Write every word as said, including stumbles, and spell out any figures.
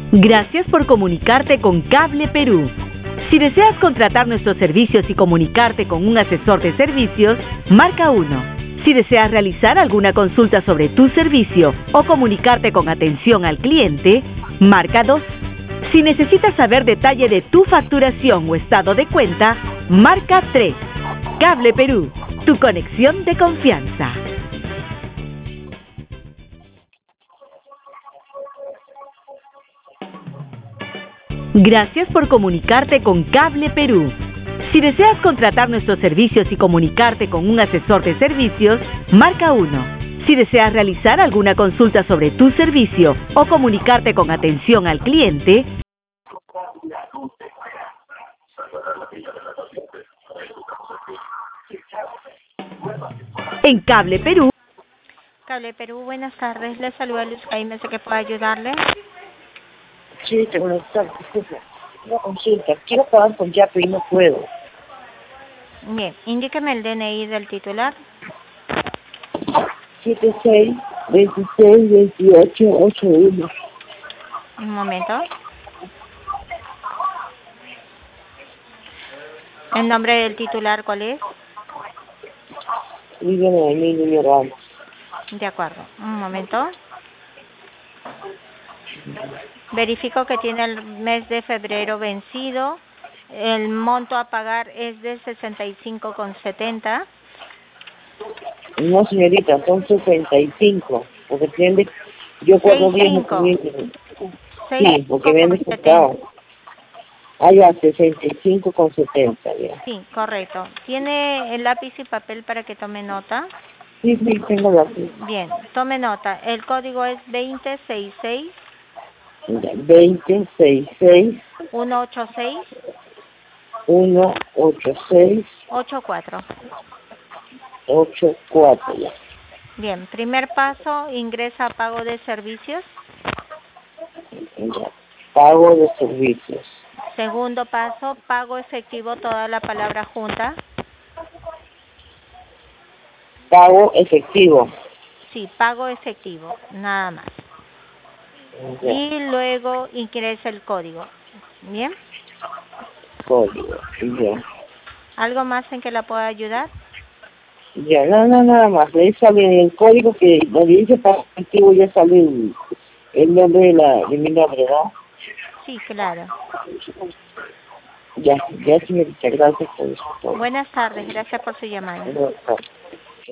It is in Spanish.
Gracias por comunicarte con Cable Perú. Si deseas contratar nuestros servicios y comunicarte con un asesor de servicios, marca uno. Si deseas realizar alguna consulta sobre tu servicio o comunicarte con atención al cliente, marca dos. Si necesitas saber detalle de tu facturación o estado de cuenta, marca tres. Cable Perú, tu conexión de confianza. Gracias por comunicarte con Cable Perú. Si deseas contratar nuestros servicios y comunicarte con un asesor de servicios, marca uno. Si deseas realizar alguna consulta sobre tu servicio o comunicarte con atención al cliente, en Cable Perú. Cable Perú, buenas tardes. Le saluda Luz Jaime, sé que puedo ayudarle. Sí, buenas tardes. Una consulta. Quiero pagar con Yape y no puedo. Bien, indíqueme el D N I del titular. siete seis, veintiséis, veintiocho, ochenta y uno. Un momento. ¿El nombre del titular cuál es? Vivian Emilio Ramos. De acuerdo. Un momento. Verifico que tiene el mes de febrero vencido. El monto a pagar es de sesenta y cinco con setenta. No, señorita, son sesenta y cinco. Porque tiene, yo cuatro días no comí. Sí, porque me han descontado. Ah, ya, sesenta y cinco con setenta, ya. Sí, correcto. ¿Tiene el lápiz y papel para que tome nota? Sí, sí, tengo lápiz. Bien, tome nota. El código es veinte sesenta y seis. veinte sesenta y seis. ciento ochenta y seis. ciento ochenta y seis. ochenta y cuatro. ochenta y cuatro, ya. Bien, primer paso, ingresa a pago de servicios. Ya. Pago de servicios. Segundo paso, pago efectivo, toda la palabra junta. Pago efectivo. Sí, pago efectivo, nada más. Ya. Y luego ingresa el código. ¿Bien? Código, ya. ¿Algo más en que la pueda ayudar? Ya, no, no, nada más. Ahí sale el código que donde dice pago efectivo, ya sale el, el nombre de, la, de mi nombre, ¿no? Sí, claro. Ya, ya, señorita, gracias por eso. Buenas tardes, gracias por su llamada. Buenas tardes.